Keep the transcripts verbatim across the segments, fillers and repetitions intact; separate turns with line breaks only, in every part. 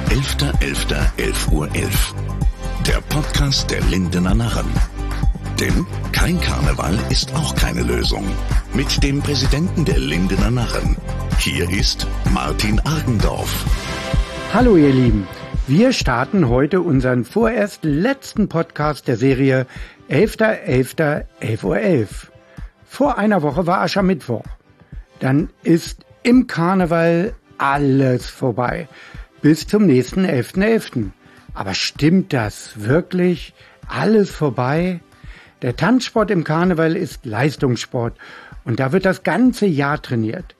elfter elfter elf Uhr elf. Der Podcast der Lindener Narren. Denn kein Karneval ist auch keine Lösung. Mit dem Präsidenten der Lindener Narren. Hier ist Martin Argendorf.
Hallo ihr Lieben, wir starten heute unseren vorerst letzten Podcast der Serie elfter elfter elf Uhr elf. Vor einer Woche war Aschermittwoch. Dann ist im Karneval alles vorbei. Bis zum nächsten elften elften Aber stimmt das wirklich? Alles vorbei? Der Tanzsport im Karneval ist Leistungssport und da wird das ganze Jahr trainiert.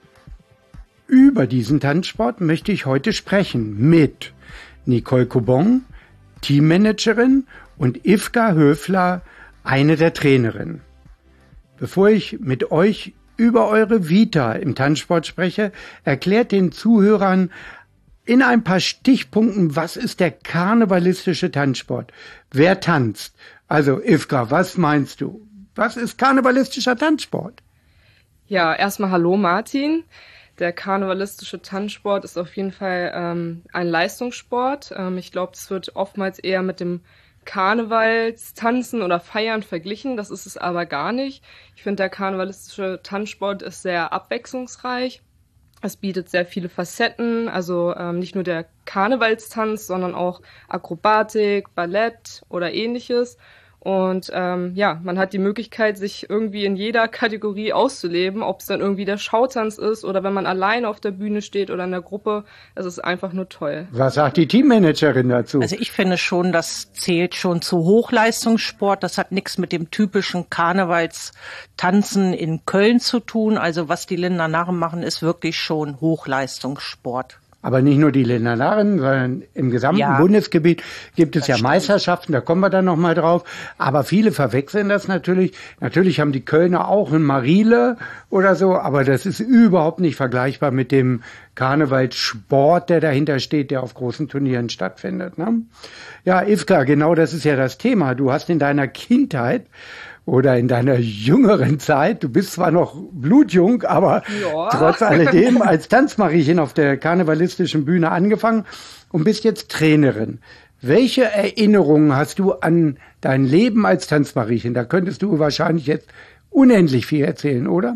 Über diesen Tanzsport möchte ich heute sprechen mit Nicole Cobon, Teammanagerin, und Ivka Höfler, eine der Trainerinnen. Bevor ich mit euch über eure Vita im Tanzsport spreche, erklärt den Zuhörern in ein paar Stichpunkten, was ist der karnevalistische Tanzsport? Wer tanzt? Also Ivka, was meinst du? Was ist karnevalistischer Tanzsport?
Ja, erstmal hallo Martin. Der karnevalistische Tanzsport ist auf jeden Fall ähm, ein Leistungssport. Ähm, ich glaube, es wird oftmals eher mit dem Karnevalstanzen oder Feiern verglichen. Das ist es aber gar nicht. Ich finde, der karnevalistische Tanzsport ist sehr abwechslungsreich. Es bietet sehr viele Facetten, also ähm, nicht nur der Karnevalstanz, sondern auch Akrobatik, Ballett oder ähnliches. Und ähm, ja, man hat die Möglichkeit, sich irgendwie in jeder Kategorie auszuleben, ob es dann irgendwie der Schautanz ist oder wenn man alleine auf der Bühne steht oder in der Gruppe. Es ist einfach nur toll.
Was sagt die Teammanagerin dazu?
Also ich finde schon, das zählt schon zu Hochleistungssport. Das hat nichts mit dem typischen Karnevalstanzen in Köln zu tun. Also was die Lindener Narren machen, ist wirklich schon Hochleistungssport.
Aber nicht nur die Lindener Narren, sondern im gesamten ja. Bundesgebiet gibt es das ja stimmt. Meisterschaften, da kommen wir dann nochmal drauf. Aber viele verwechseln das natürlich. Natürlich haben die Kölner auch ein Marile oder so, aber das ist überhaupt nicht vergleichbar mit dem Karnevalssport, der dahinter steht, der auf großen Turnieren stattfindet. Ne? Ja, Ivka, genau das ist ja das Thema. Du hast in deiner Kindheit oder in deiner jüngeren Zeit, du bist zwar noch blutjung, aber ja. trotz alledem als Tanzmariechen auf der karnevalistischen Bühne angefangen und bist jetzt Trainerin. Welche Erinnerungen hast du an dein Leben als Tanzmariechen? Da könntest du wahrscheinlich jetzt unendlich viel erzählen, oder?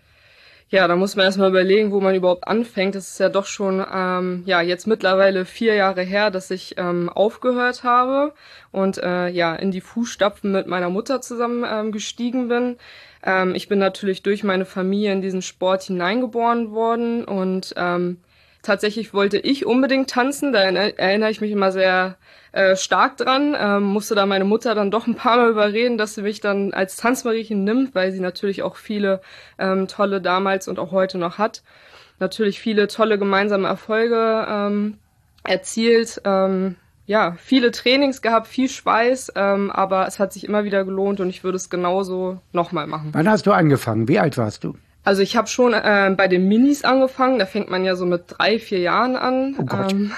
Ja, da muss man erstmal überlegen, wo man überhaupt anfängt. Das ist ja doch schon ähm, ja jetzt mittlerweile vier Jahre her, dass ich ähm, aufgehört habe und äh, ja in die Fußstapfen mit meiner Mutter zusammen ähm, gestiegen bin. Ähm, ich bin natürlich durch meine Familie in diesen Sport hineingeboren worden und ähm, tatsächlich wollte ich unbedingt tanzen. Da erinnere ich mich immer sehr äh, stark dran. Ähm, musste da meine Mutter dann doch ein paar Mal überreden, dass sie mich dann als Tanzmariechen nimmt, weil sie natürlich auch viele ähm, tolle damals und auch heute noch hat. Natürlich viele tolle gemeinsame Erfolge ähm, erzielt. Ähm, ja, viele Trainings gehabt, viel Schweiß, ähm, aber es hat sich immer wieder gelohnt und ich würde es genauso nochmal machen.
Wann hast du angefangen? Wie alt warst du?
Also ich habe schon äh, bei den Minis angefangen, da fängt man ja so mit drei, vier Jahren an.
Oh Gott.
Ähm,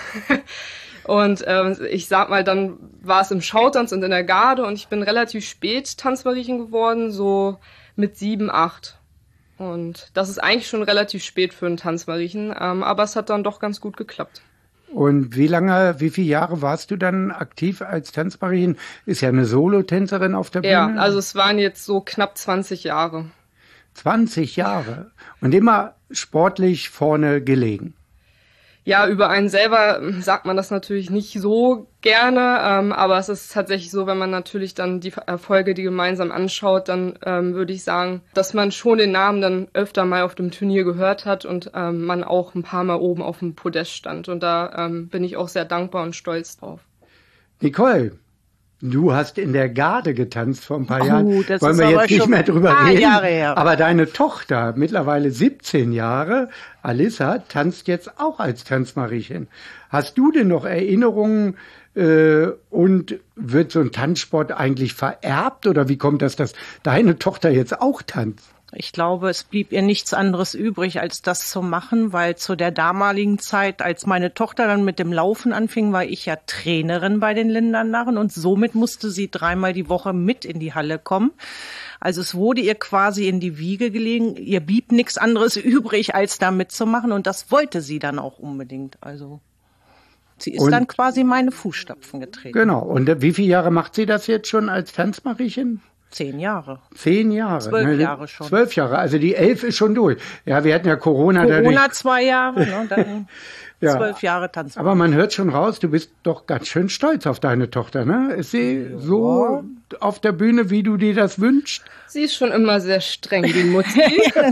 und äh, ich sag mal, dann war es im Schautanz und in der Garde und ich bin relativ spät Tanzmariechen geworden, so mit sieben, acht. Und das ist eigentlich schon relativ spät für einen Tanzmariechen, ähm, aber es hat dann doch ganz gut geklappt.
Und wie lange, wie viele Jahre warst du dann aktiv als Tanzmariechen? Ist ja eine Solotänzerin auf der Bühne.
Ja, also es waren jetzt so knapp zwanzig Jahre.
zwanzig Jahre und immer sportlich vorne gelegen.
Ja, über einen selber sagt man das natürlich nicht so gerne, ähm, aber es ist tatsächlich so, wenn man natürlich dann die Erfolge, die gemeinsam anschaut, dann ähm, würde ich sagen, dass man schon den Namen dann öfter mal auf dem Turnier gehört hat und ähm, man auch ein paar Mal oben auf dem Podest stand. Und da ähm, bin ich auch sehr dankbar und stolz drauf.
Nicole, du hast in der Garde getanzt vor ein paar
oh,
Jahren.
Das
Wollen
ist
wir
aber
jetzt nicht
schon
mehr drüber
ein paar
reden.
Jahre her.
Aber deine Tochter, mittlerweile siebzehn Jahre, Alissa, tanzt jetzt auch als Tanzmariechen. Hast du denn noch Erinnerungen äh, und wird so ein Tanzsport eigentlich vererbt? Oder wie kommt das, dass deine Tochter jetzt auch tanzt?
Ich glaube, es blieb ihr nichts anderes übrig, als das zu machen, weil zu der damaligen Zeit, als meine Tochter dann mit dem Laufen anfing, war ich ja Trainerin bei den Lindener Narren und somit musste sie dreimal die Woche mit in die Halle kommen. Also es wurde ihr quasi in die Wiege gelegen. Ihr blieb nichts anderes übrig, als da mitzumachen und das wollte sie dann auch unbedingt. Also Sie ist
Und-
dann quasi meine Fußstapfen getreten.
Genau. Und äh, wie viele Jahre macht sie das jetzt schon als Tanzmariechen?
Zehn Jahre.
Zehn Jahre.
Zwölf
ne?
Jahre schon.
Zwölf Jahre. Also die elf ist schon durch. Ja, wir hatten ja Corona.
Corona
dadurch,
zwei Jahre, ne, dann
Ja.
zwölf Jahre Tanzmarie.
aber man hört schon raus, du bist doch ganz schön stolz auf deine Tochter, ne? Ist sie so auf der Bühne, wie du dir das wünschst?
Sie ist schon immer sehr streng, die Mutti.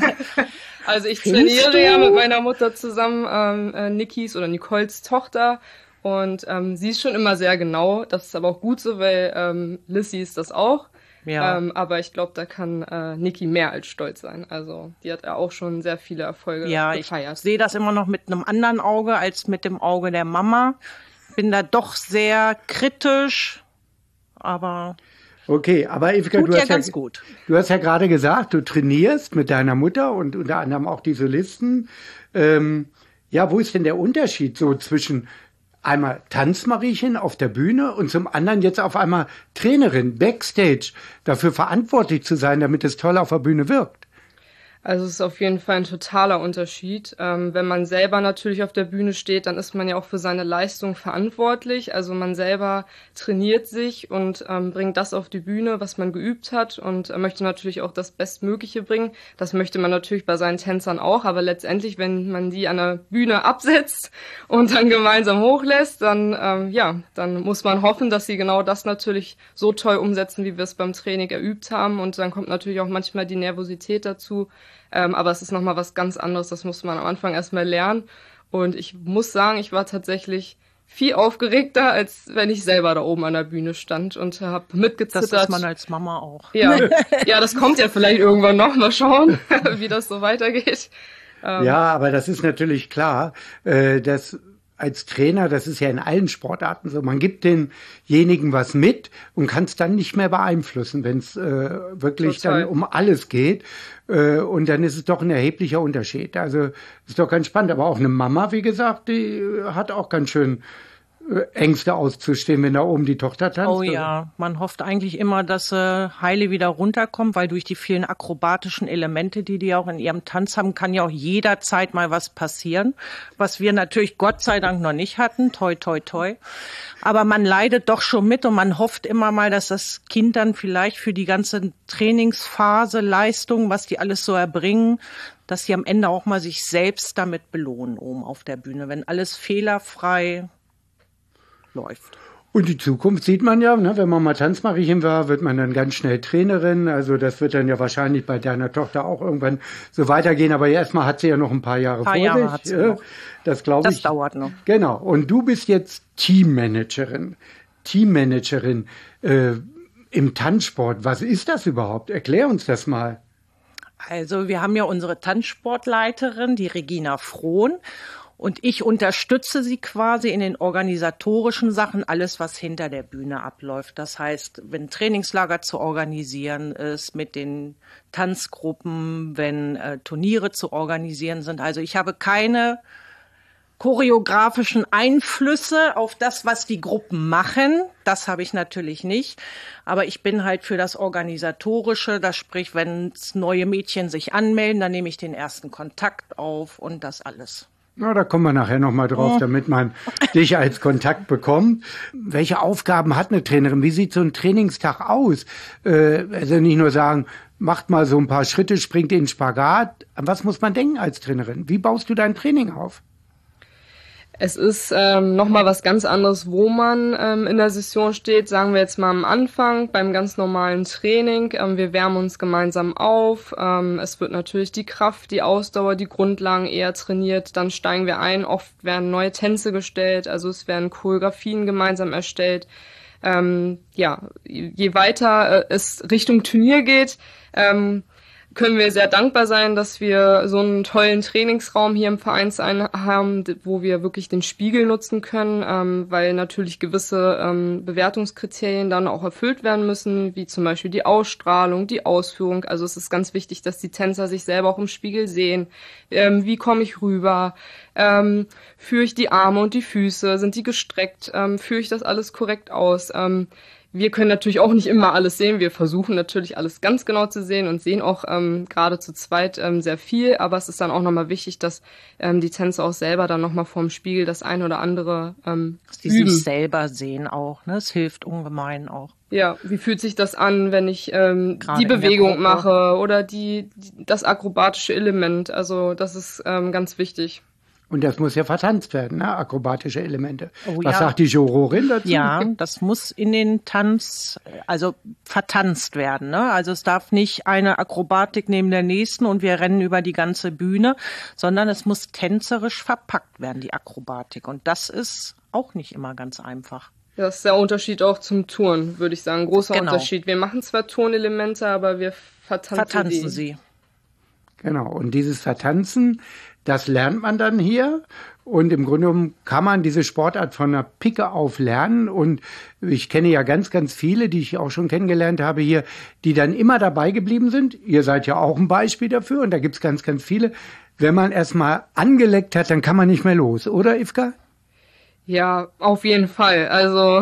Also ich
Findest
trainiere
du?
ja mit meiner Mutter zusammen, ähm, äh, Nikis oder Nicoles Tochter. Und ähm, sie ist schon immer sehr genau. Das ist aber auch gut so, weil ähm, Lissy ist das auch.
Ja.
Ähm, aber ich glaube, da kann äh, Niki mehr als stolz sein. Also die hat ja auch schon sehr viele Erfolge
Ja, ich
gefeiert.
sehe das immer noch mit einem anderen Auge als mit dem Auge der Mama. Bin da doch sehr kritisch, aber
Okay, aber Evika,
tut
du
ja
hast
ganz
ja,
gut.
du hast ja gerade gesagt, du trainierst mit deiner Mutter und unter anderem auch die Solisten. Ähm, ja, wo ist denn der Unterschied so zwischen einmal Tanzmariechen auf der Bühne und zum anderen jetzt auf einmal Trainerin, Backstage, dafür verantwortlich zu sein, damit es toll auf der Bühne wirkt?
Also es ist auf jeden Fall ein totaler Unterschied. Ähm, wenn man selber natürlich auf der Bühne steht, dann ist man ja auch für seine Leistung verantwortlich. Also man selber trainiert sich und ähm, bringt das auf die Bühne, was man geübt hat und äh, möchte natürlich auch das Bestmögliche bringen. Das möchte man natürlich bei seinen Tänzern auch, aber letztendlich, wenn man die an der Bühne absetzt und dann gemeinsam hochlässt, dann ähm, ja, dann muss man hoffen, dass sie genau das natürlich so toll umsetzen, wie wir es beim Training erübt haben. Und dann kommt natürlich auch manchmal die Nervosität dazu. Ähm, aber es ist nochmal was ganz anderes, das musste man am Anfang erstmal lernen. Und ich muss sagen, ich war tatsächlich viel aufgeregter, als wenn ich selber da oben an der Bühne stand und habe mitgezittert.
Das ist man als Mama auch.
Ja, ja, das kommt ja vielleicht irgendwann noch. Mal schauen, wie das so weitergeht. Ähm,
Ja, aber das ist natürlich klar, äh, dass als Trainer, das ist ja in allen Sportarten so, man gibt denjenigen was mit und kann es dann nicht mehr beeinflussen, wenn es äh, wirklich
Total.
dann um alles geht. Äh, und dann ist es doch ein erheblicher Unterschied. Also ist doch ganz spannend. Aber auch eine Mama, wie gesagt, die äh, hat auch ganz schön äh, Ängste auszustehen, wenn da oben die Tochter tanzt.
Oh ja, man hofft eigentlich immer, dass äh, Heile wieder runterkommt, weil durch die vielen akrobatischen Elemente, die die auch in ihrem Tanz haben, kann ja auch jederzeit mal was passieren, was wir natürlich Gott sei Dank noch nicht hatten, toi toi toi. Aber man leidet doch schon mit und man hofft immer mal, dass das Kind dann vielleicht für die ganze Trainingsphase, Leistung, was die alles so erbringen, dass sie am Ende auch mal sich selbst damit belohnen oben auf der Bühne, wenn alles fehlerfrei läuft.
Und die Zukunft sieht man ja, ne? Wenn man mal Tanzmariechen war, wird man dann ganz schnell Trainerin. Also das wird dann ja wahrscheinlich bei deiner Tochter auch irgendwann so weitergehen. Aber erstmal hat sie ja noch ein paar Jahre
Ein paar
vor
Jahre
sich.
hat sie
äh,
noch.
Das glaube
Das
ich.
dauert noch.
Genau. Und du bist jetzt Teammanagerin. Teammanagerin äh, im Tanzsport. Was ist das überhaupt? Erklär uns das mal.
Also wir haben ja unsere Tanzsportleiterin, die Regina Frohn. Und ich unterstütze sie quasi in den organisatorischen Sachen, alles, was hinter der Bühne abläuft. Das heißt, wenn Trainingslager zu organisieren ist, mit den Tanzgruppen, wenn äh, Turniere zu organisieren sind. Also ich habe keine choreografischen Einflüsse auf das, was die Gruppen machen. Das habe ich natürlich nicht. Aber ich bin halt für das Organisatorische, das sprich, wenn neue Mädchen sich anmelden, dann nehme ich den ersten Kontakt auf und das alles.
Na, da kommen wir nachher nochmal drauf, damit man dich als Kontakt bekommt. Welche Aufgaben hat eine Trainerin? Wie sieht so ein Trainingstag aus? Äh, also nicht nur sagen, macht mal so ein paar Schritte, springt in den Spagat. An was muss man denken als Trainerin? Wie baust du dein Training auf?
Es ist ähm, nochmal was ganz anderes, wo man ähm, in der Session steht. Sagen wir jetzt mal am Anfang beim ganz normalen Training. Ähm, wir wärmen uns gemeinsam auf. Ähm, es wird natürlich die Kraft, die Ausdauer, die Grundlagen eher trainiert. Dann steigen wir ein. Oft werden neue Tänze gestellt. Also es werden Choreografien gemeinsam erstellt. Ähm, ja, je weiter äh, es Richtung Turnier geht, ähm, können wir sehr dankbar sein, dass wir so einen tollen Trainingsraum hier im Vereinsheim haben, wo wir wirklich den Spiegel nutzen können, ähm, weil natürlich gewisse ähm, Bewertungskriterien dann auch erfüllt werden müssen, wie zum Beispiel die Ausstrahlung, die Ausführung. Also es ist ganz wichtig, dass die Tänzer sich selber auch im Spiegel sehen. Ähm, wie komme ich rüber? Ähm, führe ich die Arme und die Füße? Sind die gestreckt? Ähm, führe ich das alles korrekt aus? Ähm, wir können natürlich auch nicht immer alles sehen. Wir versuchen natürlich alles ganz genau zu sehen und sehen auch ähm, gerade zu zweit ähm, sehr viel. Aber es ist dann auch nochmal wichtig, dass ähm, die Tänzer auch selber dann nochmal vorm Spiegel das ein oder andere ähm,
dass die üben. Sich selber sehen auch. Ne? Es hilft ungemein auch.
Ja, wie fühlt sich das an, wenn ich ähm, die Bewegung mache oder die, die das akrobatische Element? Also das ist ähm, ganz wichtig.
Und das muss ja vertanzt werden, ne? Akrobatische Elemente.
Oh,
Was
ja.
sagt die Jurorin dazu?
Ja, das muss in den Tanz, also vertanzt werden. Ne? Also es darf nicht eine Akrobatik neben der nächsten und wir rennen über die ganze Bühne, sondern es muss tänzerisch verpackt werden, die Akrobatik. Und das ist auch nicht immer ganz einfach.
Das ist der Unterschied auch zum Turnen, würde ich sagen. Großer
genau.
Unterschied. Wir machen zwar Turnelemente, aber wir vertanzen,
vertanzen sie.
Genau, und dieses Vertanzen, das lernt man dann hier und im Grunde genommen kann man diese Sportart von der Pike auf lernen und ich kenne ja ganz, ganz viele, die ich auch schon kennengelernt habe hier, die dann immer dabei geblieben sind. Ihr seid ja auch ein Beispiel dafür und da gibt's ganz, ganz viele. Wenn man erstmal angeleckt hat, dann kann man nicht mehr los, oder Ivka?
Ja, auf jeden Fall. Also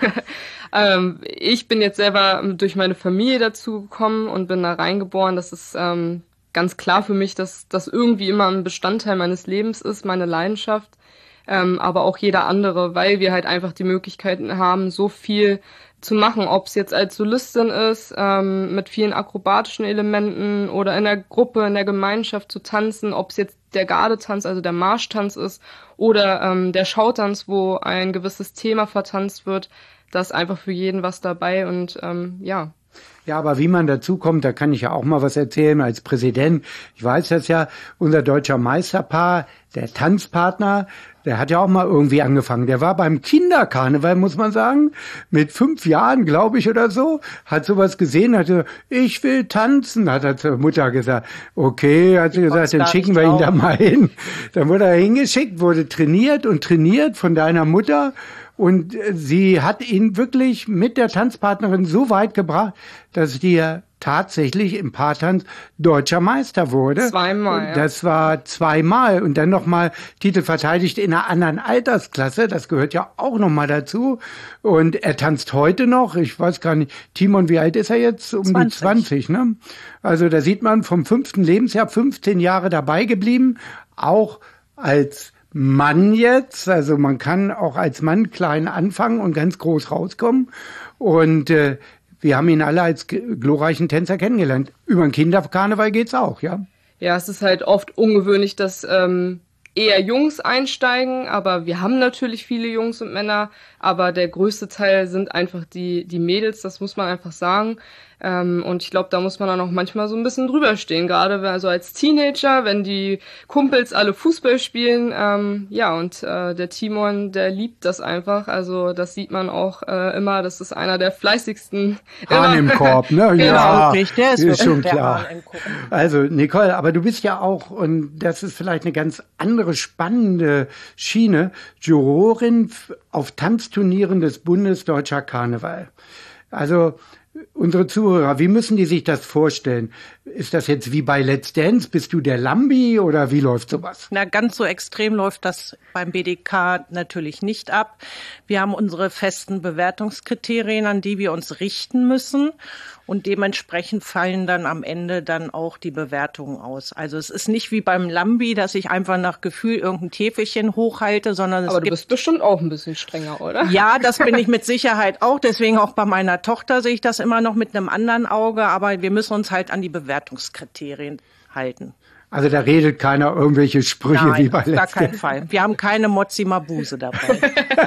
ähm, ich bin jetzt selber durch meine Familie dazu gekommen und bin da reingeboren. Das ist ähm, ganz klar für mich, dass das irgendwie immer ein Bestandteil meines Lebens ist, meine Leidenschaft, ähm, aber auch jeder andere, weil wir halt einfach die Möglichkeiten haben, so viel zu machen, ob es jetzt als Solistin ist, ähm, mit vielen akrobatischen Elementen oder in der Gruppe, in der Gemeinschaft zu tanzen, ob es jetzt der Gardetanz, also der Marschtanz ist oder ähm, der Schautanz, wo ein gewisses Thema vertanzt wird, da ist einfach für jeden was dabei und ähm, ja.
Ja, aber wie man dazu kommt, da kann ich ja auch mal was erzählen als Präsident. Ich weiß das ja, unser deutscher Meisterpaar, der Tanzpartner, der hat ja auch mal irgendwie angefangen. Der war beim Kinderkarneval, muss man sagen, mit fünf Jahren, glaube ich, oder so, hat sowas gesehen, hatte, ich will tanzen, hat er zur Mutter gesagt. Okay, hat sie gesagt, dann schicken wir ihn da mal hin. Dann wurde er hingeschickt, wurde trainiert und trainiert von deiner Mutter. Und sie hat ihn wirklich mit der Tanzpartnerin so weit gebracht, dass die tatsächlich im Paartanz deutscher Meister wurde.
Zweimal, ja.
Das war zweimal und dann nochmal Titel verteidigt in einer anderen Altersklasse. Das gehört ja auch nochmal dazu. Und er tanzt heute noch. Ich weiß gar nicht, Timon, wie alt ist er jetzt? Um zwanzig. Die zwanzig, ne? Also da sieht man vom fünften Lebensjahr fünfzehn Jahre dabei geblieben. Auch als Mann jetzt, also man kann auch als Mann klein anfangen und ganz groß rauskommen und äh, wir haben ihn alle als glorreichen Tänzer kennengelernt. Über den Kinderkarneval geht's auch, ja?
Ja, es ist halt oft ungewöhnlich, dass ähm, eher Jungs einsteigen, aber wir haben natürlich viele Jungs und Männer, aber der größte Teil sind einfach die die Mädels, das muss man einfach sagen. Ähm, und ich glaube, da muss man dann auch manchmal so ein bisschen drüber stehen, gerade also als Teenager, wenn die Kumpels alle Fußball spielen. Ähm, ja, und äh, der Timon, der liebt das einfach. Also das sieht man auch äh, immer. Das ist einer der fleißigsten.
Hahn im Korb, ne?
Genau.
Ja,
wirklich, der ist,
ist schon
der
klar. Also Nicole, aber du bist ja auch, und das ist vielleicht eine ganz andere spannende Schiene, Jurorin auf Tanzturnieren des Bundes Deutscher Karneval. Also unsere Zuhörer, wie müssen die sich das vorstellen? Ist das jetzt wie bei Let's Dance? Bist du der Lambi oder wie läuft sowas?
Na, ganz so extrem läuft das beim B D K natürlich nicht ab. Wir haben unsere festen Bewertungskriterien, an die wir uns richten müssen. Und dementsprechend fallen dann am Ende dann auch die Bewertungen aus. Also es ist nicht wie beim Lambi, dass ich einfach nach Gefühl irgendein Täfelchen hochhalte, sondern es
Aber du
gibt...
bist bestimmt auch ein bisschen strenger, oder?
Ja, das bin ich mit Sicherheit auch. Deswegen auch bei meiner Tochter sehe ich das immer noch mit einem anderen Auge. Aber wir müssen uns halt an die Bewertungskriterien halten.
Also da redet keiner irgendwelche Sprüche
Nein,
wie bei
auf gar
Let's
keinen
Dance.
Fall. Wir haben keine Mozzi Mabuse dabei.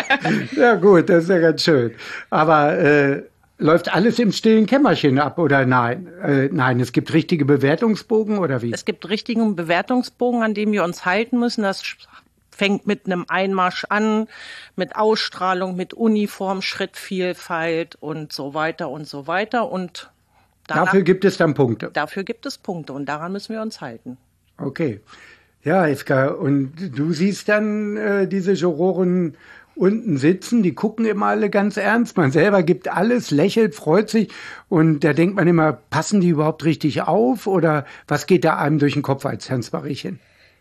Ja gut, das ist ja ganz schön. Aber äh, läuft alles im stillen Kämmerchen ab oder nein? Äh, nein, es gibt richtige Bewertungsbogen oder wie?
Es gibt richtigen Bewertungsbogen, an dem wir uns halten müssen. Das fängt mit einem Einmarsch an, mit Ausstrahlung, mit Uniform, Schrittvielfalt und so weiter und so weiter. Und danach,
Dafür gibt es dann Punkte.
dafür gibt es Punkte und daran müssen wir uns halten.
Okay. Ja, Ivka, und du siehst dann äh, diese Juroren unten sitzen, die gucken immer alle ganz ernst. Man selber gibt alles, lächelt, freut sich und da denkt man immer, passen die überhaupt richtig auf oder was geht da einem durch den Kopf als Tanzmariechen?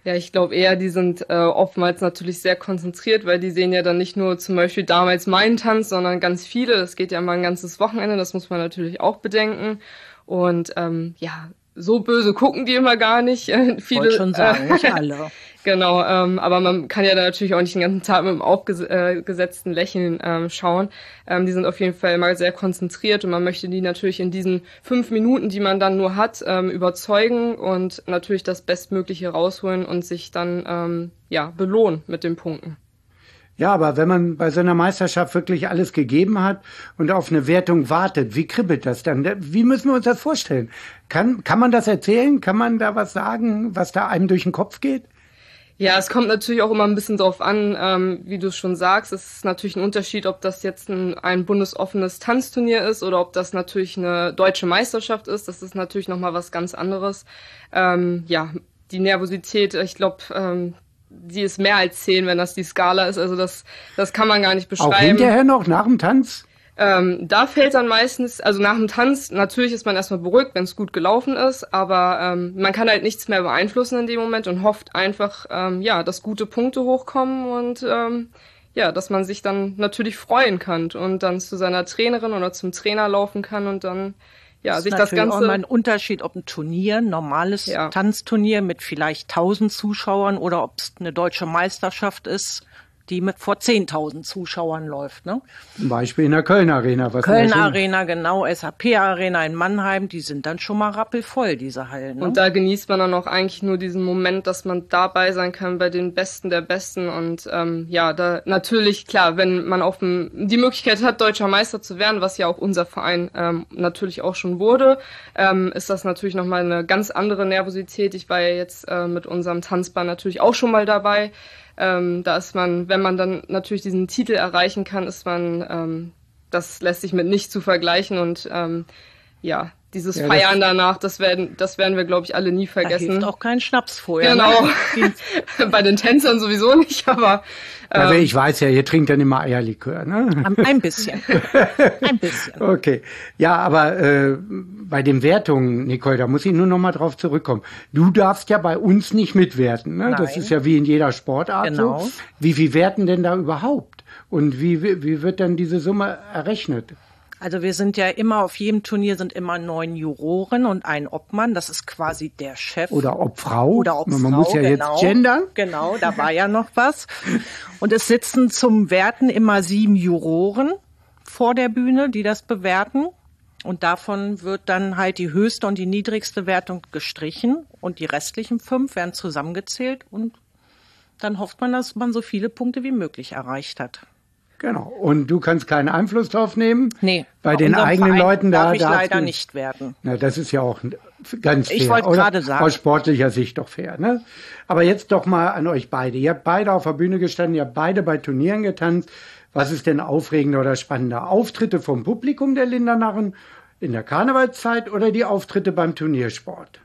Ja, ich glaube eher, die sind äh, oftmals natürlich sehr konzentriert, weil die sehen ja dann nicht nur zum Beispiel damals meinen Tanz, sondern ganz viele. Das geht ja immer ein ganzes Wochenende, das muss man natürlich auch bedenken. Und ähm, ja, so böse gucken die immer gar nicht.
Ich
viele
wollte schon sagen,
äh,
nicht alle.
Genau, ähm, aber man kann ja dann natürlich auch nicht den ganzen Tag mit einem aufgesetzten Lächeln ähm, schauen. Ähm, die sind auf jeden Fall immer sehr konzentriert und man möchte die natürlich in diesen fünf Minuten, die man dann nur hat, ähm, überzeugen und natürlich das Bestmögliche rausholen und sich dann ähm, ja belohnen mit den Punkten.
Ja, aber wenn man bei so einer Meisterschaft wirklich alles gegeben hat und auf eine Wertung wartet, wie kribbelt das dann? Wie müssen wir uns das vorstellen? Kann, kann man das erzählen? Kann man da was sagen, was da einem durch den Kopf geht?
Ja, es kommt natürlich auch immer ein bisschen drauf an, ähm, wie du schon sagst. Es ist natürlich ein Unterschied, ob das jetzt ein, ein bundesoffenes Tanzturnier ist oder ob das natürlich eine deutsche Meisterschaft ist. Das ist natürlich nochmal was ganz anderes. Ähm, ja, die Nervosität, ich glaube, ähm, die ist mehr als zehn, wenn das die Skala ist. Also das, das kann man gar nicht beschreiben.
Auch hinterher noch, nach dem Tanz?
Ähm, da fällt dann meistens, also nach dem Tanz, natürlich ist man erstmal beruhigt, wenn es gut gelaufen ist, aber ähm, man kann halt nichts mehr beeinflussen in dem Moment und hofft einfach, ähm, ja, dass gute Punkte hochkommen und ähm, ja, dass man sich dann natürlich freuen kann und dann zu seiner Trainerin oder zum Trainer laufen kann und dann ja,
das
sich
ist
das Ganze.
Auch immer ein Unterschied, ob ein Turnier, ein normales
ja.
Tanzturnier mit vielleicht tausend Zuschauern oder ob es eine deutsche Meisterschaft ist, die mit vor zehntausend Zuschauern läuft, ne?
Zum Beispiel in der Köln Arena. Was
Köln Arena, genau, S A P Arena in Mannheim, die sind dann schon mal rappelvoll, diese Hallen. Ne?
Und da genießt man dann auch eigentlich nur diesen Moment, dass man dabei sein kann bei den Besten der Besten. Und ähm, ja, da natürlich, klar, wenn man auf dem, die Möglichkeit hat, deutscher Meister zu werden, was ja auch unser Verein ähm, natürlich auch schon wurde, ähm, ist das natürlich nochmal eine ganz andere Nervosität. Ich war ja jetzt äh, mit unserem Tanzband natürlich auch schon mal dabei. Ähm, da ist man, wenn man dann natürlich diesen Titel erreichen kann, ist man, ähm, das lässt sich mit nichts zu vergleichen und ähm, ja, dieses ja, Feiern danach, das werden, das werden wir, glaube ich, alle nie vergessen. Da
hilft auch kein Schnaps vorher.
Genau. Ne? Bei den Tänzern sowieso nicht, aber
ähm, aber ich weiß ja, ihr trinkt dann immer Eierlikör, ne?
Ein bisschen. Ein bisschen.
Okay. Ja, aber äh, bei den Wertungen, Nicole, da muss ich nur noch mal drauf zurückkommen. Du darfst ja bei uns nicht mitwerten, ne?
Nein.
Das ist ja wie in jeder Sportart
genau.
so. Wie viel werten denn da überhaupt? Und wie, wie, wie wird denn diese Summe errechnet?
Also wir sind ja immer, auf jedem Turnier sind immer neun Juroren und ein Obmann, das ist quasi der Chef.
Oder Obfrau.
Oder Obfrau,
Man muss ja
genau,
jetzt gendern.
Genau, da war ja noch was. Und es sitzen zum Werten immer sieben Juroren vor der Bühne, die das bewerten. Und davon wird dann halt die höchste und die niedrigste Wertung gestrichen und die restlichen fünf werden zusammengezählt und dann hofft man, dass man so viele Punkte wie möglich erreicht hat.
Genau. Und du kannst keinen Einfluss drauf nehmen?
Nee.
Bei den eigenen
Verein
Leuten da
darf ich leider
du,
nicht werden.
Na, das ist ja auch ganz fair.
Ich wollte gerade sagen.
Aus sportlicher Sicht doch fair, ne? Aber jetzt doch mal an euch beide. Ihr habt beide auf der Bühne gestanden, ihr habt beide bei Turnieren getanzt. Was ist denn aufregender oder spannender? Auftritte vom Publikum der Lindernarren in der Karnevalszeit oder die Auftritte beim Turniersport?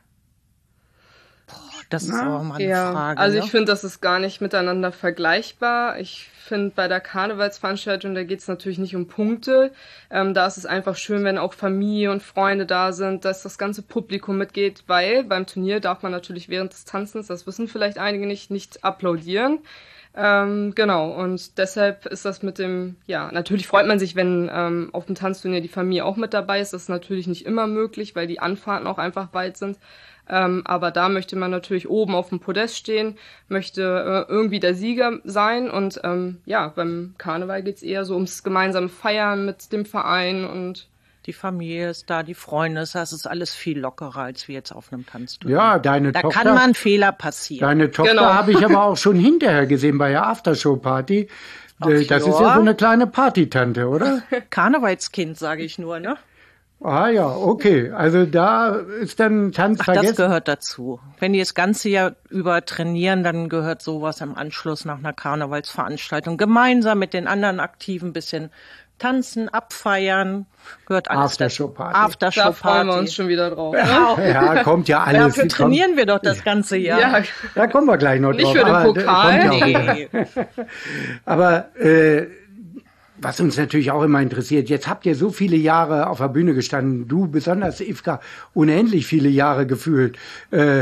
Das ist
Na?
auch mal eine
ja,
Frage.
Also
ne?
ich finde, das ist gar nicht miteinander vergleichbar. Ich finde, bei der Karnevalsveranstaltung, da geht es natürlich nicht um Punkte. Ähm, da ist es einfach schön, wenn auch Familie und Freunde da sind, dass das ganze Publikum mitgeht, weil beim Turnier darf man natürlich während des Tanzens, das wissen vielleicht einige nicht, nicht applaudieren. Ähm, genau, und deshalb ist das mit dem, ja, natürlich freut man sich, wenn ähm, auf dem Tanzturnier die Familie auch mit dabei ist. Das ist natürlich nicht immer möglich, weil die Anfahrten auch einfach weit sind. Ähm, aber da möchte man natürlich oben auf dem Podest stehen, möchte äh, irgendwie der Sieger sein. Und ähm, ja, beim Karneval geht's eher so ums gemeinsame Feiern mit dem Verein und
die Familie ist da, die Freunde ist da, es ist alles viel lockerer als wie jetzt auf einem Tanzturnier.
Ja, deine
da
Tochter.
Da kann mal ein Fehler passieren.
Deine Tochter
genau.
habe ich aber auch schon hinterher gesehen bei der Aftershow-Party.
Ach,
das
ja.
ist ja so eine kleine Partytante, oder?
Karnevalskind, sage ich nur, ne?
Ah ja, okay. Also da ist dann Tanz
Ach,
vergessen.
das gehört dazu. Wenn die das ganze Jahr über trainieren, dann gehört sowas im Anschluss nach einer Karnevalsveranstaltung gemeinsam mit den anderen Aktiven ein bisschen tanzen, abfeiern, gehört alles
Aftershow-Party.
Da freuen wir uns schon wieder drauf. Ne?
Ja, ja, kommt ja alles.
Dafür trainieren wir doch das ganze Jahr.
Ja.
Da kommen wir gleich noch
Nicht
drauf.
für den
aber,
Pokal.
kommt ja auch
Nee.
Aber äh, was uns natürlich auch immer interessiert, jetzt habt ihr so viele Jahre auf der Bühne gestanden, du besonders, Ivka, unendlich viele Jahre gefühlt. Äh,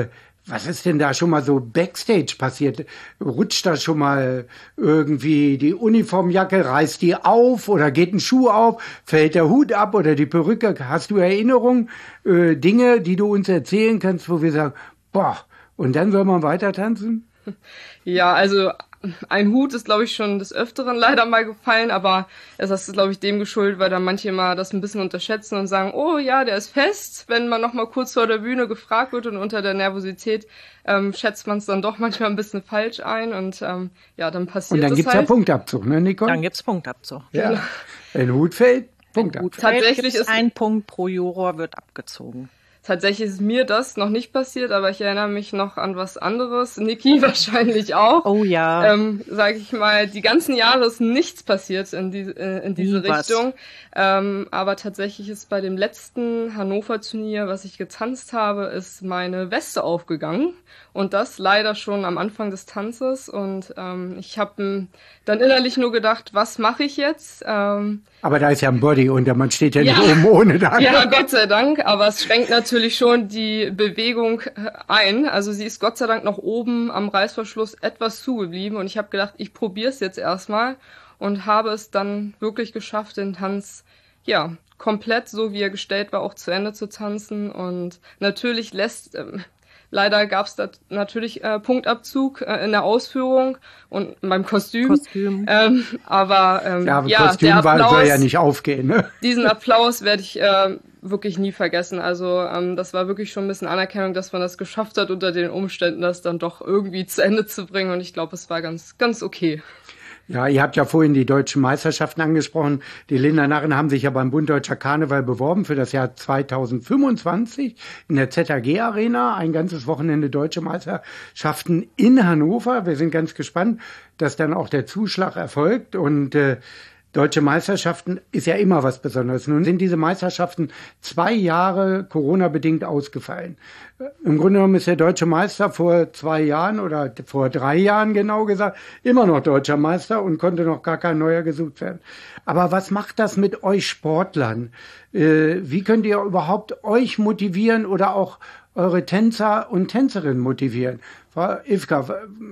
Was ist denn da schon mal so Backstage passiert? Rutscht da schon mal irgendwie die Uniformjacke, reißt die auf oder geht ein Schuh auf, fällt der Hut ab oder die Perücke? Hast du Erinnerungen, äh, Dinge, die du uns erzählen kannst, wo wir sagen, boah, und dann soll man weiter tanzen?
Ja, also ein Hut ist, glaube ich, schon des Öfteren leider mal gefallen, aber es ist, glaube ich, dem geschuldet, weil dann manche mal das ein bisschen unterschätzen und sagen, oh ja, der ist fest. Wenn man noch mal kurz vor der Bühne gefragt wird und unter der Nervosität ähm, schätzt man es dann doch manchmal ein bisschen falsch ein und ähm, ja, dann passiert das.
Und dann gibt's
halt.
ja Punktabzug, ne, Nicole?
Dann gibt's Punktabzug.
Ja. Genau. Ein Hut fällt, Punktabzug.
Tatsächlich ist
ein Punkt pro Juror wird abgezogen.
Tatsächlich ist mir das noch nicht passiert, aber ich erinnere mich noch an was anderes. Niki wahrscheinlich auch.
Oh ja.
Ähm, sag ich mal, die ganzen Jahre ist nichts passiert in, die, äh, in diese
Nie
Richtung. Ähm, aber tatsächlich ist bei dem letzten Hannover-Turnier, was ich getanzt habe, ist meine Weste aufgegangen. Und das leider schon am Anfang des Tanzes. Und ähm, ich habe dann innerlich nur gedacht, was mache ich jetzt? Ähm,
aber da ist ja ein Body und man steht ja,
ja
nicht oben ohne da.
Ja, Gott sei Dank. Aber es schränkt natürlich schon die Bewegung ein. Also sie ist Gott sei Dank noch oben am Reißverschluss etwas zugeblieben. Und ich habe gedacht, ich probiere es jetzt erstmal. Und habe es dann wirklich geschafft, den Tanz, ja, komplett so wie er gestellt war, auch zu Ende zu tanzen. Und natürlich lässt... Ähm, Leider gab es da natürlich äh, Punktabzug äh, in der Ausführung und beim Kostüm.
Kostüm.
Ähm, aber ähm,
ja, aber
ja,
Kostüm
der Applaus,
soll ja nicht aufgehen. Ne?
Diesen Applaus werde ich äh, wirklich nie vergessen. Also ähm, das war wirklich schon ein bisschen Anerkennung, dass man das geschafft hat, unter den Umständen das dann doch irgendwie zu Ende zu bringen. Und ich glaube, es war ganz, ganz okay.
Ja, ihr habt ja vorhin die deutschen Meisterschaften angesprochen. Die Linder Narren haben sich ja beim Bund Deutscher Karneval beworben für das Jahr zweitausendfünfundzwanzig in der Z A G Arena. Ein ganzes Wochenende deutsche Meisterschaften in Hannover. Wir sind ganz gespannt, dass dann auch der Zuschlag erfolgt. Und äh, Deutsche Meisterschaften ist ja immer was Besonderes. Nun sind diese Meisterschaften zwei Jahre Corona-bedingt ausgefallen. Im Grunde genommen ist der deutsche Meister vor zwei Jahren oder vor drei Jahren genau gesagt immer noch deutscher Meister und konnte noch gar kein neuer gesucht werden. Aber was macht das mit euch Sportlern? Äh, wie könnt ihr überhaupt euch motivieren oder auch eure Tänzer und Tänzerinnen motivieren? Frau Ivka,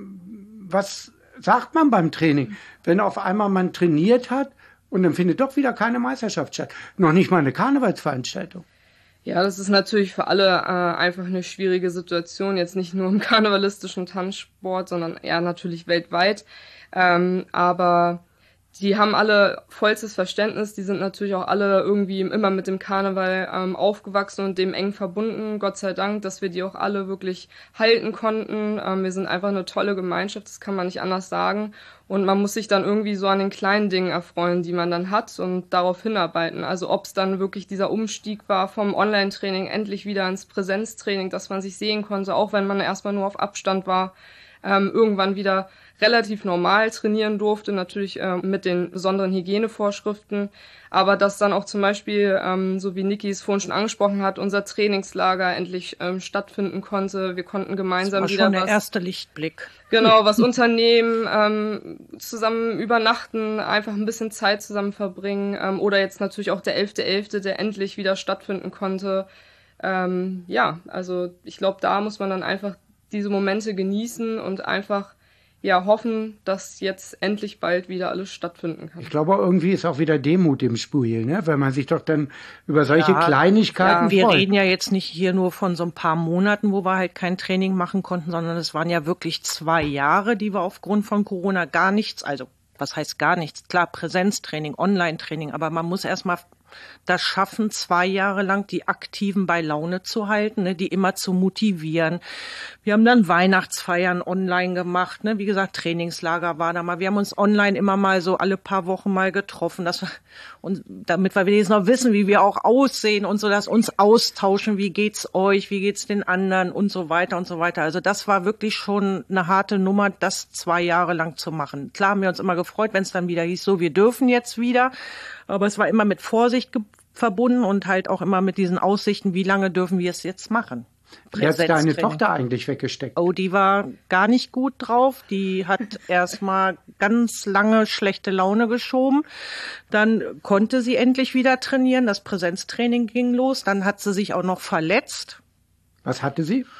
was sagt man beim Training, wenn auf einmal man trainiert hat und dann findet doch wieder keine Meisterschaft statt? Noch nicht mal eine Karnevalsveranstaltung.
Ja, das ist natürlich für alle äh, einfach eine schwierige Situation, jetzt nicht nur im karnevalistischen Tanzsport, sondern eher natürlich weltweit. Ähm, aber die haben alle vollstes Verständnis, die sind natürlich auch alle irgendwie immer mit dem Karneval ähm, aufgewachsen und dem eng verbunden. Gott sei Dank, dass wir die auch alle wirklich halten konnten. Ähm, wir sind einfach eine tolle Gemeinschaft, das kann man nicht anders sagen. Und man muss sich dann irgendwie so an den kleinen Dingen erfreuen, die man dann hat und darauf hinarbeiten. Also ob es dann wirklich dieser Umstieg war vom Online-Training endlich wieder ins Präsenztraining, dass man sich sehen konnte, auch wenn man erstmal nur auf Abstand war, ähm, irgendwann wieder relativ normal trainieren durfte, natürlich äh, mit den besonderen Hygienevorschriften, aber dass dann auch zum Beispiel, ähm, so wie Niki es vorhin schon angesprochen hat, unser Trainingslager endlich ähm, stattfinden konnte. Wir konnten gemeinsam
das war
wieder
schon der
was,
erste Lichtblick.
Genau, was unternehmen, ähm, zusammen übernachten, einfach ein bisschen Zeit zusammen verbringen, ähm, oder jetzt natürlich auch der elfte elfte, der endlich wieder stattfinden konnte. Ähm, ja, also ich glaube, da muss man dann einfach diese Momente genießen und einfach ja hoffen, dass jetzt endlich bald wieder alles stattfinden kann.
Ich glaube, irgendwie ist auch wieder Demut im Spiel, ne? Weil man sich doch dann über solche
Ja,
Kleinigkeiten
ja, wir
freut.
reden ja jetzt nicht hier nur von so ein paar Monaten, wo wir halt kein Training machen konnten, sondern es waren ja wirklich zwei Jahre, die wir aufgrund von Corona gar nichts, also was heißt gar nichts? Klar, Präsenztraining, Online-Training, aber man muss erstmal das schaffen, zwei Jahre lang die Aktiven bei Laune zu halten, ne, die immer zu motivieren. Wir haben dann Weihnachtsfeiern online gemacht, ne, wie gesagt, Trainingslager war da mal. Wir haben uns online immer mal so alle paar Wochen mal getroffen, dass wir, und damit wir jetzt noch wissen, wie wir auch aussehen und so, dass uns austauschen, wie geht's euch, wie geht's den anderen und so weiter und so weiter. Also das war wirklich schon eine harte Nummer, das zwei Jahre lang zu machen. Klar haben wir uns immer gefreut, wenn es dann wieder hieß, so, wir dürfen jetzt wieder. Aber es war immer mit Vorsicht ge- verbunden und halt auch immer mit diesen Aussichten, wie lange dürfen wir es jetzt machen.
Wie hat deine Tochter eigentlich weggesteckt?
Oh, die war gar nicht gut drauf. Die hat erstmal ganz lange schlechte Laune geschoben. Dann konnte sie endlich wieder trainieren. Das Präsenztraining ging los. Dann hat sie sich auch noch verletzt.
Was hatte sie?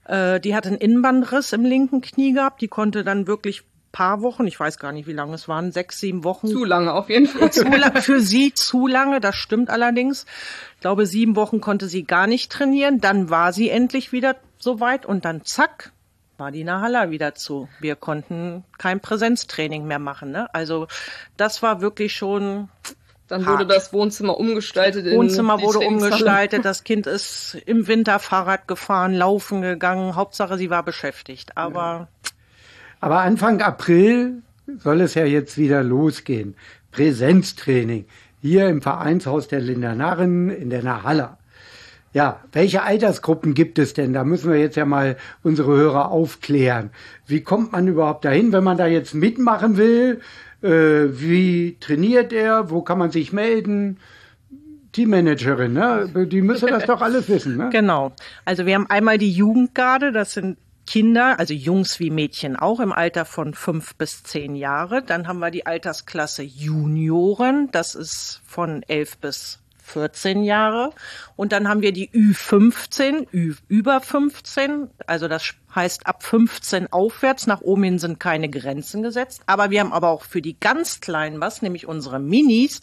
Äh, die hat einen Innenbandriss im linken Knie gehabt. Die konnte dann wirklich paar Wochen, ich weiß gar nicht, wie lange es waren, sechs, sieben Wochen.
Zu lange auf jeden Fall.
Zu lang, für sie zu lange, das stimmt allerdings. Ich glaube, sieben Wochen konnte sie gar nicht trainieren. Dann war sie endlich wieder soweit und dann zack, war die Narhalla wieder zu. Wir konnten kein Präsenztraining mehr machen. Ne? Also das war wirklich schon
Dann
hart.
wurde das Wohnzimmer umgestaltet.
Das Wohnzimmer
in die
wurde
Trainingshalle.
umgestaltet. Das Kind ist im Winter Fahrrad gefahren, laufen gegangen. Hauptsache, sie war beschäftigt. Aber
Ja. Aber Anfang April soll es ja jetzt wieder losgehen. Präsenztraining hier im Vereinshaus der Lindernarren in der Narhalla. Ja, welche Altersgruppen gibt es denn? Da müssen wir jetzt ja mal unsere Hörer aufklären. Wie kommt man überhaupt dahin, wenn man da jetzt mitmachen will? Äh, wie trainiert er? Wo kann man sich melden? Teammanagerin, ne? Die müsste das doch alles wissen, ne?
Genau. Also wir haben einmal die Jugendgarde, das sind Kinder, also Jungs wie Mädchen auch im Alter von fünf bis zehn Jahre. Dann haben wir die Altersklasse Junioren, das ist von elf bis vierzehn Jahre. Und dann haben wir die Ü fünfzehn, Ü über fünfzehn, also das heißt ab fünfzehn aufwärts. Nach oben hin sind keine Grenzen gesetzt. Aber wir haben aber auch für die ganz Kleinen was, nämlich unsere Minis.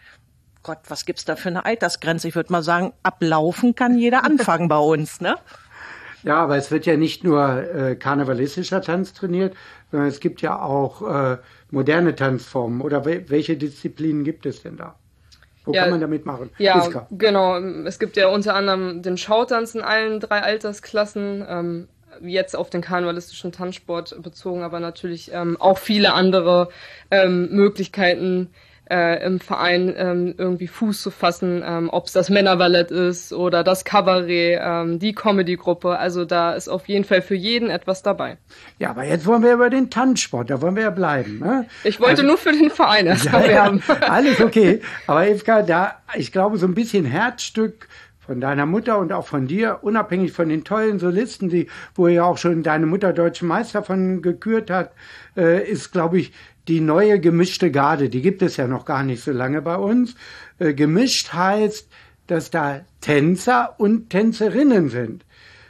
Gott, was gibt's da für eine Altersgrenze? Ich würde mal sagen, ablaufen kann jeder anfangen bei uns, ne?
Ja, aber es wird ja nicht nur äh, karnevalistischer Tanz trainiert, sondern es gibt ja auch äh, moderne Tanzformen. Oder we welche Disziplinen gibt es denn da? Wo
Ja,
kann man damit machen?
Ja,
Iska.
genau. Es gibt ja unter anderem den Schautanz in allen drei Altersklassen, ähm, jetzt auf den karnevalistischen Tanzsport bezogen, aber natürlich ähm, auch viele andere ähm, Möglichkeiten, äh, im Verein ähm, irgendwie Fuß zu fassen, ähm, ob es das Männerballett ist oder das Kabarett, ähm, die Comedy-Gruppe. Also da ist auf jeden Fall für jeden etwas dabei.
Ja, aber jetzt wollen wir über den Tanzsport, da wollen wir ja bleiben. Ne?
Ich wollte
Also,
nur für den Verein erst
ja,
mal
ja,
werben.
alles okay. Aber Evka, da, ich glaube, so ein bisschen Herzstück von deiner Mutter und auch von dir, unabhängig von den tollen Solisten, die, wo ja auch schon deine Mutter deutschen Meister von gekürt hat, äh, ist, glaube ich, die neue gemischte Garde. Die gibt es ja noch gar nicht so lange bei uns. Äh, gemischt heißt, dass da Tänzer und Tänzerinnen sind.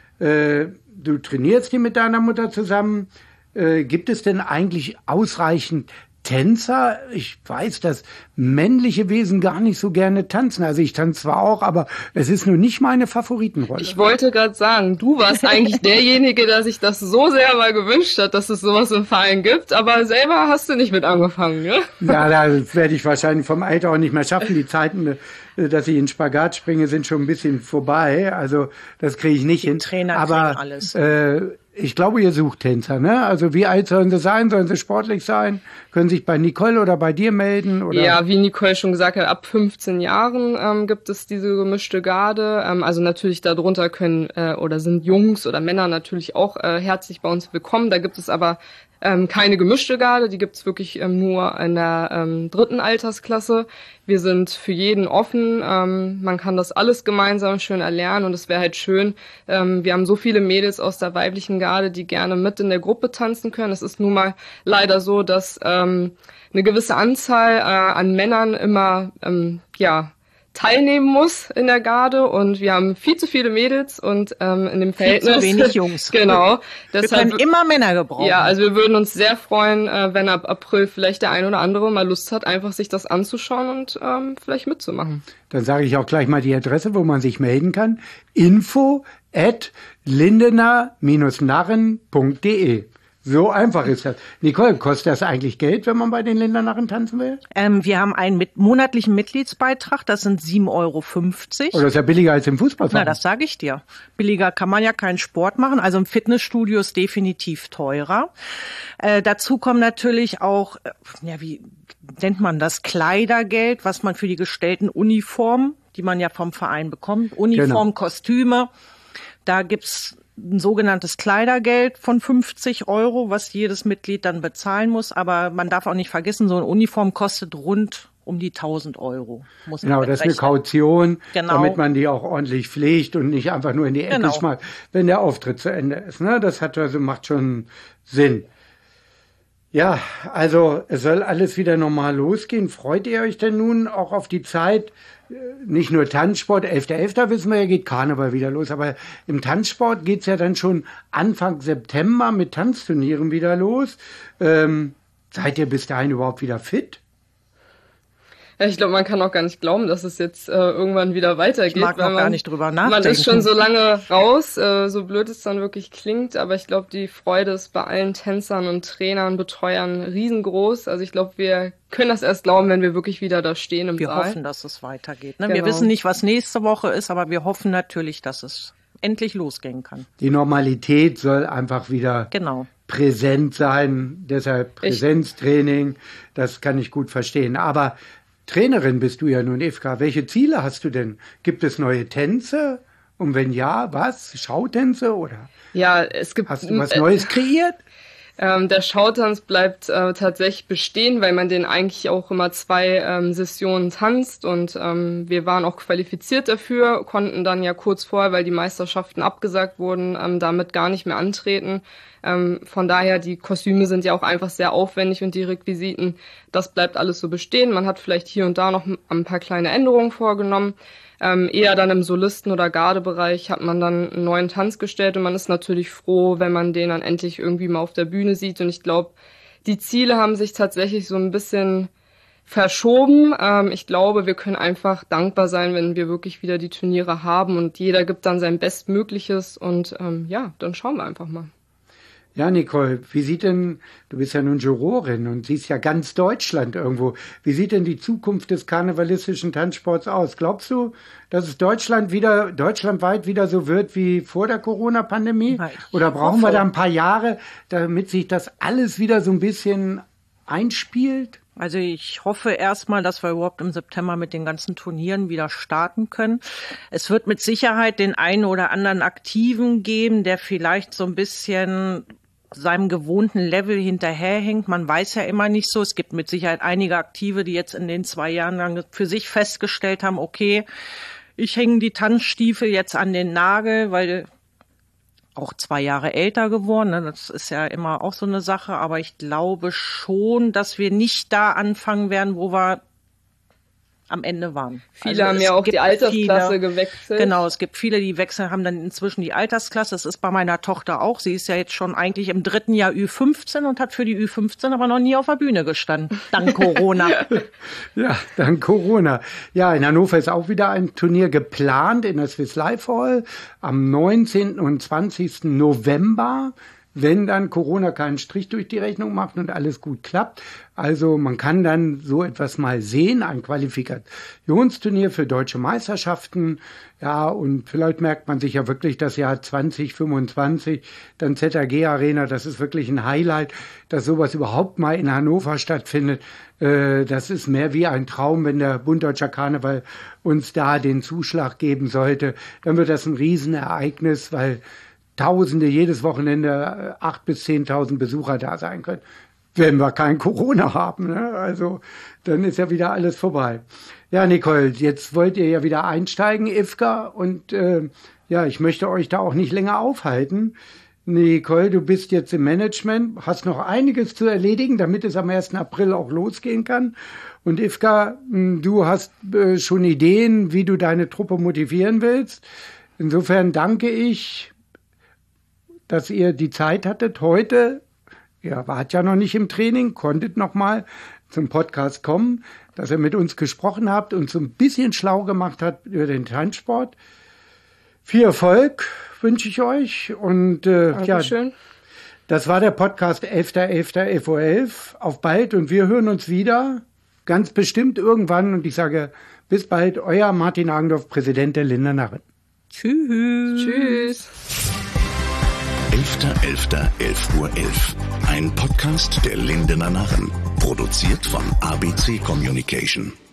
Äh, du trainierst die mit deiner Mutter zusammen. Äh, gibt es denn eigentlich ausreichend Tänzer? Ich weiß, dass männliche Wesen gar nicht so gerne tanzen. Also ich tanze zwar auch, aber es ist nur nicht meine Favoritenrolle.
Ich wollte gerade sagen, du warst eigentlich derjenige, der sich das so sehr mal gewünscht hat, dass es sowas im Verein gibt, aber selber hast du nicht mit angefangen, ne?
Ja, da werde ich wahrscheinlich vom Alter auch nicht mehr schaffen. Die Zeiten, dass ich in Spagat springe, sind schon ein bisschen vorbei. Also das kriege ich nicht
Die
hin.
Trainer
aber
kriegen alles.
Äh, ich glaube, ihr sucht Tänzer, ne? Also wie alt sollen sie sein? Sollen sie sportlich sein? Können sich bei Nicole oder bei dir melden? Oder?
Ja, wie Nicole schon gesagt hat, ab fünfzehn Jahren ähm, gibt es diese gemischte Garde. Ähm, also natürlich darunter können äh, oder sind Jungs oder Männer natürlich auch äh, herzlich bei uns willkommen. Da gibt es aber ähm, keine gemischte Garde, die gibt es wirklich ähm, nur in der ähm, dritten Altersklasse. Wir sind für jeden offen, ähm, man kann das alles gemeinsam schön erlernen und es wäre halt schön, ähm, wir haben so viele Mädels aus der weiblichen Garde, die gerne mit in der Gruppe tanzen können. Es ist nun mal leider so, dass ähm, eine gewisse Anzahl äh, an Männern immer ähm, ja teilnehmen muss in der Garde und wir haben viel zu viele Mädels und ähm, in dem Verhältnis
Viel zu wenig Jungs.
Genau.
Wir
Deshalb,
können immer Männer gebrauchen.
ja, also wir würden uns sehr freuen, äh, wenn ab April vielleicht der ein oder andere mal Lust hat, einfach sich das anzuschauen und ähm, vielleicht mitzumachen.
Dann sage ich auch gleich mal die Adresse, wo man sich melden kann. info at lindener narren punkt de. So einfach ist das. Nicole, kostet das eigentlich Geld, wenn man bei den Lindernarren tanzen will?
Ähm, wir haben einen mit monatlichen Mitgliedsbeitrag, das sind sieben Euro fünfzig.
Oder ist ja billiger als im
Na,
Fußballverein?
das sage ich dir. Billiger kann man ja keinen Sport machen. Also im Fitnessstudio ist definitiv teurer. Äh, dazu kommen natürlich auch, äh, ja, wie nennt man das, Kleidergeld, was man für die gestellten Uniformen, die man ja vom Verein bekommt, Uniform,
Genau.
Kostüme, da gibt's ein sogenanntes Kleidergeld von fünfzig Euro, was jedes Mitglied dann bezahlen muss. Aber man darf auch nicht vergessen, so eine Uniform kostet rund um die tausend Euro. Muss man
Genau, das ist eine
mitrechnen.
Kaution,
Genau.
damit man die auch ordentlich pflegt und nicht einfach nur in die Ecke
Genau.
schmeißt, wenn der Auftritt zu Ende ist. Ne? Das hat also, macht schon Sinn. Ja, also es soll alles wieder normal losgehen. Freut ihr euch denn nun auch auf die Zeit? Nicht nur Tanzsport, elfter elfter wissen wir ja, geht Karneval wieder los, aber im Tanzsport geht's ja dann schon Anfang September mit Tanzturnieren wieder los. Ähm, seid ihr bis dahin überhaupt wieder fit?
Ja, ich glaube, man kann auch gar nicht glauben, dass es jetzt äh, irgendwann wieder weitergeht.
Ich mag
weil
noch
man,
gar nicht drüber nachdenken.
Man ist schon so lange raus, äh, so blöd es dann wirklich klingt, aber ich glaube, die Freude ist bei allen Tänzern und Trainern, Betreuern riesengroß. Also ich glaube, wir können das erst glauben, wenn wir wirklich wieder da stehen im
wir
Saal. Wir
hoffen, dass es weitergeht. Ne?
Genau.
Wir wissen nicht, was nächste Woche ist, aber wir hoffen natürlich, dass es endlich losgehen kann.
Die Normalität soll einfach wieder
genau.
präsent sein, deshalb Präsenztraining, das kann ich gut verstehen. Aber Trainerin bist du ja nun, Ivka. Welche Ziele hast du denn? Gibt es neue Tänze? Und wenn ja, was? Schautänze oder?
Ja, es gibt.
Hast du was Neues kreiert?
Ähm, der Schautanz bleibt äh, tatsächlich bestehen, weil man den eigentlich auch immer zwei ähm, Sessionen tanzt und ähm, wir waren auch qualifiziert dafür, konnten dann ja kurz vorher, weil die Meisterschaften abgesagt wurden, ähm, damit gar nicht mehr antreten. Ähm, von daher, die Kostüme sind ja auch einfach sehr aufwendig und die Requisiten, das bleibt alles so bestehen. Man hat vielleicht hier und da noch ein paar kleine Änderungen vorgenommen. Ähm, eher dann im Solisten- oder Gardebereich hat man dann einen neuen Tanz gestellt und man ist natürlich froh, wenn man den dann endlich irgendwie mal auf der Bühne sieht. Und ich glaube, die Ziele haben sich tatsächlich so ein bisschen verschoben. Ähm, ich glaube, wir können einfach dankbar sein, wenn wir wirklich wieder die Turniere haben und jeder gibt dann sein Bestmögliches und ähm, ja, dann schauen wir einfach mal.
Ja, Nicole, wie sieht denn, du bist ja nun Jurorin und siehst ja ganz Deutschland irgendwo, wie sieht denn die Zukunft des karnevalistischen Tanzsports aus? Glaubst du, dass es Deutschland wieder, deutschlandweit wieder so wird wie vor der Corona-Pandemie?
Nein,
Oder brauchen
hoffe.
wir da ein paar Jahre, damit sich das alles wieder so ein bisschen einspielt?
Also ich hoffe erstmal, dass wir überhaupt im September mit den ganzen Turnieren wieder starten können. Es wird mit Sicherheit den einen oder anderen Aktiven geben, der vielleicht so ein bisschen seinem gewohnten Level hinterherhängt. Man weiß ja immer nicht so. Es gibt mit Sicherheit einige Aktive, die jetzt in den zwei Jahren lang für sich festgestellt haben, okay, ich hänge die Tanzstiefel jetzt an den Nagel, weil auch zwei Jahre älter geworden. Ne? Das ist ja immer auch so eine Sache. Aber ich glaube schon, dass wir nicht da anfangen werden, wo wir am Ende waren.
Viele
also
haben ja auch die Altersklasse
viele,
gewechselt.
Genau, es gibt viele, die wechseln, haben dann inzwischen die Altersklasse. Das ist bei meiner Tochter auch. Sie ist ja jetzt schon eigentlich im dritten Jahr Ü fünfzehn und hat für die Ü fünfzehn aber noch nie auf der Bühne gestanden. Dank Corona.
Ja, dank Corona. Ja, in Hannover ist auch wieder ein Turnier geplant in der Swiss Life Hall am neunzehnten und zwanzigsten November. Wenn dann Corona keinen Strich durch die Rechnung macht und alles gut klappt. Also man kann dann so etwas mal sehen, ein Qualifikationsturnier für deutsche Meisterschaften. Ja, und vielleicht merkt man sich ja wirklich das Jahr zwanzig fünfundzwanzig, dann Z R G Arena, das ist wirklich ein Highlight, dass sowas überhaupt mal in Hannover stattfindet. Äh, das ist mehr wie ein Traum, wenn der Bund Deutscher Karneval uns da den Zuschlag geben sollte. Dann wird das ein Riesenereignis, weil Tausende jedes Wochenende, acht bis zehntausend Besucher da sein können, wenn wir kein Corona haben. Ne? Also dann ist ja wieder alles vorbei. Ja, Nicole, jetzt wollt ihr ja wieder einsteigen, Ivka, und äh, ja, ich möchte euch da auch nicht länger aufhalten. Nicole, du bist jetzt im Management, hast noch einiges zu erledigen, damit es am ersten April auch losgehen kann. Und Ivka, du hast äh, schon Ideen, wie du deine Truppe motivieren willst. Insofern danke ich, dass ihr die Zeit hattet heute, ihr wart ja noch nicht im Training, konntet noch mal zum Podcast kommen, dass ihr mit uns gesprochen habt und so ein bisschen schlau gemacht habt über den Tanzsport. Viel Erfolg wünsche ich euch und äh, ja, das war der Podcast elfter elfter elf Uhr elf. Auf bald und wir hören uns wieder, ganz bestimmt irgendwann und ich sage bis bald, euer Martin Agendorf, Präsident der Linder Narren.
Tschüss.
Tschüss.
elfter elfter elf Uhr elf. Ein Podcast der Lindener Narren. Produziert von A B C Communication.